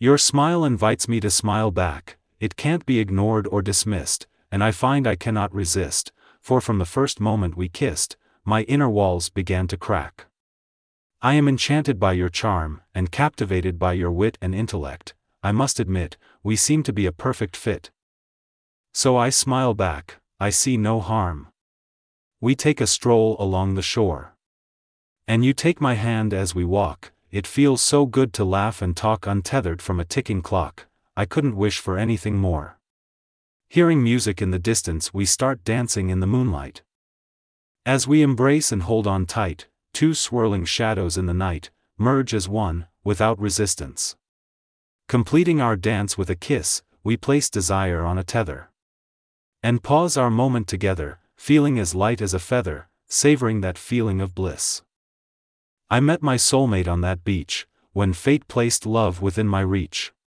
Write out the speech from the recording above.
Your smile invites me to smile back, it can't be ignored or dismissed, and I find I cannot resist, for from the first moment we kissed, my inner walls began to crack. I am enchanted by your charm, and captivated by your wit and intellect. I must admit, we seem to be a perfect fit. So I smile back, I see no harm. We take a stroll along the shore. And you take my hand as we walk, it feels so good to laugh and talk untethered from a ticking clock, I couldn't wish for anything more. Hearing music in the distance, we start dancing in the moonlight. As we embrace and hold on tight, two swirling shadows in the night merge as one, without resistance. Completing our dance with a kiss, we place desire on a tether. And pause our moment together, feeling as light as a feather, savoring that feeling of bliss. I met my soulmate on that beach, when fate placed love within my reach.